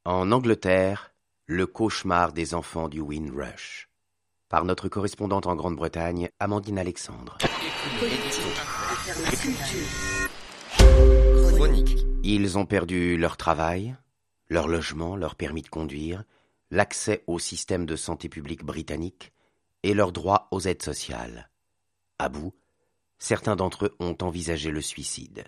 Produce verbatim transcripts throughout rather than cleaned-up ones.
En Angleterre, le cauchemar des enfants du Windrush. Par notre correspondante en Grande-Bretagne, Amandine Alexandre. Chronique. Ils ont perdu leur travail, leur logement, leur permis de conduire, l'accès au système de santé publique britannique et leur droit aux aides sociales. À bout, certains d'entre eux ont envisagé le suicide.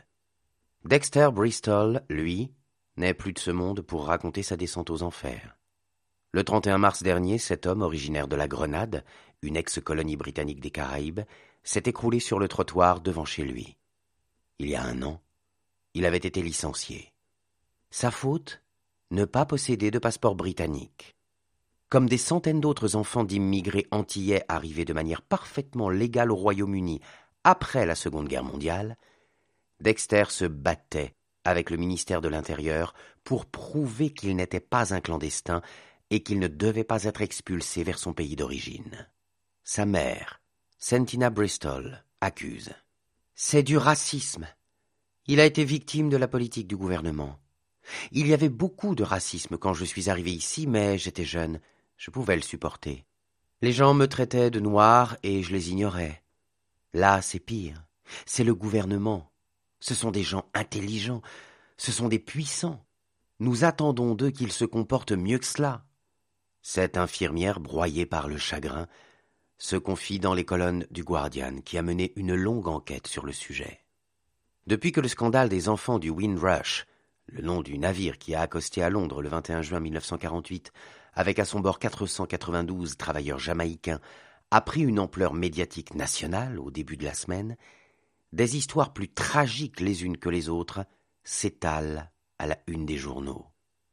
Dexter Bristol, lui, n'est plus de ce monde pour raconter sa descente aux enfers. Le trente et un mars dernier, cet homme, originaire de la Grenade, une ex-colonie britannique des Caraïbes, s'est écroulé sur le trottoir devant chez lui. Il y a un an, il avait été licencié. Sa faute ? Ne pas posséder de passeport britannique. Comme des centaines d'autres enfants d'immigrés antillais arrivés de manière parfaitement légale au Royaume-Uni après la Seconde Guerre mondiale, Dexter se battait avec le ministère de l'Intérieur pour prouver qu'il n'était pas un clandestin et qu'il ne devait pas être expulsé vers son pays d'origine. Sa mère, Sentina Bristol, accuse. C'est du racisme. Il a été victime de la politique du gouvernement. Il y avait beaucoup de racisme quand je suis arrivé ici, mais j'étais jeune, je pouvais le supporter. Les gens me traitaient de noir et je les ignorais. Là, c'est pire. C'est le gouvernement. Ce sont des gens intelligents. Ce sont des puissants. Nous attendons d'eux qu'ils se comportent mieux que cela. Cette infirmière, broyée par le chagrin, se confie dans les colonnes du Guardian, qui a mené une longue enquête sur le sujet. Depuis que le scandale des enfants du Windrush, le nom du navire qui a accosté à Londres le vingt et un juin mille neuf cent quarante-huit, avec à son bord quatre cent quatre-vingt-douze travailleurs jamaïcains, a pris une ampleur médiatique nationale au début de la semaine, des histoires plus tragiques les unes que les autres s'étalent à la une des journaux.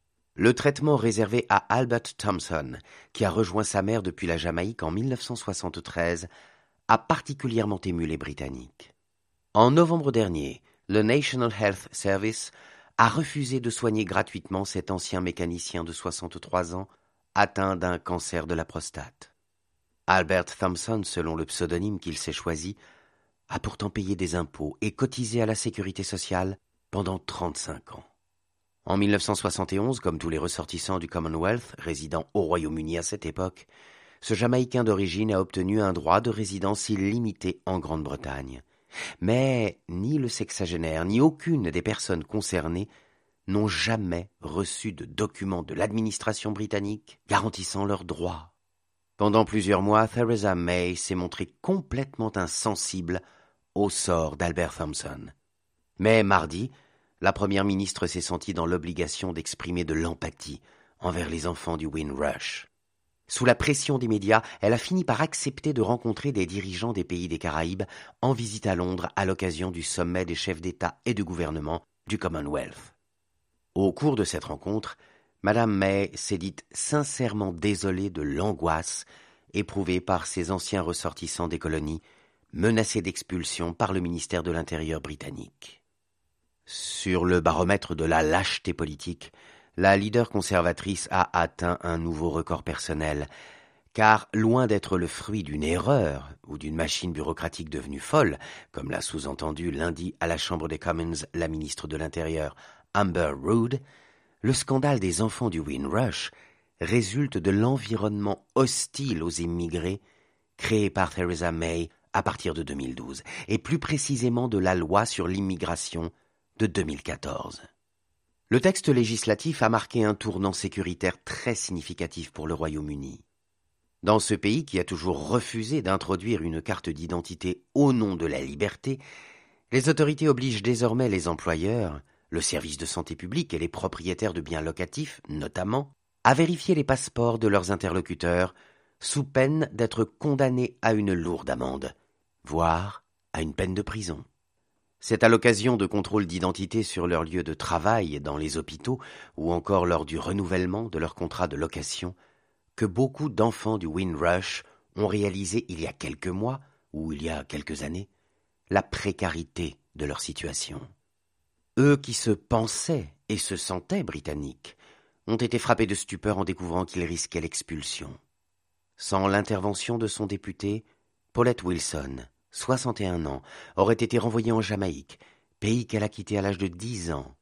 Le traitement réservé à Albert Thompson, qui a rejoint sa mère depuis la Jamaïque en mille neuf cent soixante-treize, a particulièrement ému les Britanniques. En novembre dernier, le National Health Service a refusé de soigner gratuitement cet ancien mécanicien de soixante-trois ans atteint d'un cancer de la prostate. Albert Thompson, selon le pseudonyme qu'il s'est choisi, a pourtant payé des impôts et cotisé à la sécurité sociale pendant trente-cinq ans. En mille neuf cent soixante et onze, comme tous les ressortissants du Commonwealth résidant au Royaume-Uni à cette époque, ce Jamaïcain d'origine a obtenu un droit de résidence illimité en Grande-Bretagne. Mais ni le sexagénaire ni aucune des personnes concernées n'ont jamais reçu de document de l'administration britannique garantissant leurs droits. Pendant plusieurs mois, Theresa May s'est montrée complètement insensible au sort d'Albert Thompson. Mais mardi, la première ministre s'est sentie dans l'obligation d'exprimer de l'empathie envers les enfants du Windrush. Sous la pression des médias, elle a fini par accepter de rencontrer des dirigeants des pays des Caraïbes en visite à Londres à l'occasion du sommet des chefs d'État et de gouvernement du Commonwealth. Au cours de cette rencontre, Madame May s'est dite sincèrement désolée de l'angoisse éprouvée par ces anciens ressortissants des colonies menacés d'expulsion par le ministère de l'Intérieur britannique. Sur le baromètre de la lâcheté politique, la leader conservatrice a atteint un nouveau record personnel, car loin d'être le fruit d'une erreur ou d'une machine bureaucratique devenue folle, comme l'a sous-entendu lundi à la Chambre des Commons la ministre de l'Intérieur Amber Rudd, le scandale des enfants du Windrush résulte de l'environnement hostile aux immigrés créé par Theresa May à partir de deux mille douze, et plus précisément de la loi sur l'immigration de deux mille quatorze. Le texte législatif a marqué un tournant sécuritaire très significatif pour le Royaume-Uni. Dans ce pays qui a toujours refusé d'introduire une carte d'identité au nom de la liberté, les autorités obligent désormais les employeurs, le service de santé publique et les propriétaires de biens locatifs, notamment, à vérifier les passeports de leurs interlocuteurs sous peine d'être condamnés à une lourde amende, voire à une peine de prison. C'est à l'occasion de contrôles d'identité sur leur lieu de travail dans les hôpitaux ou encore lors du renouvellement de leur contrat de location que beaucoup d'enfants du Windrush ont réalisé il y a quelques mois ou il y a quelques années la précarité de leur situation. Eux qui se pensaient et se sentaient britanniques ont été frappés de stupeur en découvrant qu'ils risquaient l'expulsion. Sans l'intervention de son député, Paulette Wilson, soixante et un ans, aurait été renvoyée en Jamaïque, pays qu'elle a quitté à l'âge de dix ans.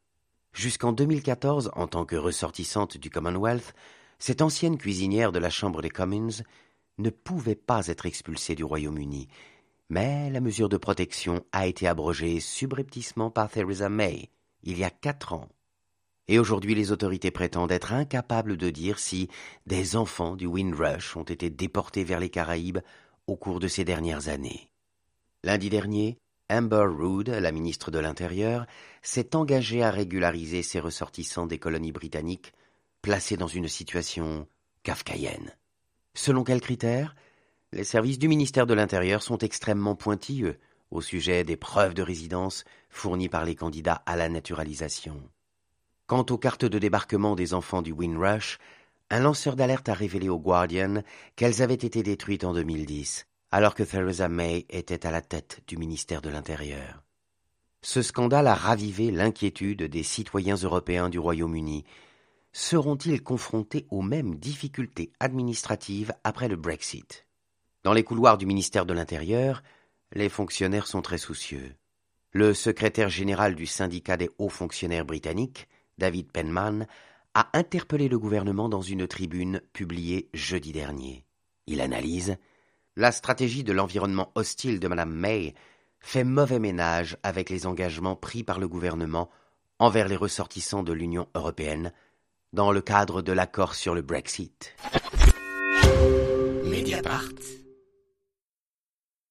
Jusqu'en deux mille quatorze, en tant que ressortissante du Commonwealth, cette ancienne cuisinière de la Chambre des Commons ne pouvait pas être expulsée du Royaume-Uni, mais la mesure de protection a été abrogée subrepticement par Theresa May, il y a quatre ans. Et aujourd'hui, les autorités prétendent être incapables de dire si des enfants du Windrush ont été déportés vers les Caraïbes au cours de ces dernières années. Lundi dernier, Amber Rudd, la ministre de l'Intérieur, s'est engagée à régulariser ces ressortissants des colonies britanniques placés dans une situation kafkaïenne. Selon quels critères ? Les services du ministère de l'Intérieur sont extrêmement pointilleux au sujet des preuves de résidence fournies par les candidats à la naturalisation. Quant aux cartes de débarquement des enfants du Windrush, un lanceur d'alerte a révélé au Guardian qu'elles avaient été détruites en deux mille dix, alors que Theresa May était à la tête du ministère de l'Intérieur. Ce scandale a ravivé l'inquiétude des citoyens européens du Royaume-Uni. Seront-ils confrontés aux mêmes difficultés administratives après le Brexit ? Dans les couloirs du ministère de l'Intérieur, les fonctionnaires sont très soucieux. Le secrétaire général du syndicat des hauts fonctionnaires britanniques, David Penman, a interpellé le gouvernement dans une tribune publiée jeudi dernier. Il analyse « La stratégie de l'environnement hostile de Mme May fait mauvais ménage avec les engagements pris par le gouvernement envers les ressortissants de l'Union européenne dans le cadre de l'accord sur le Brexit. » Mediapart.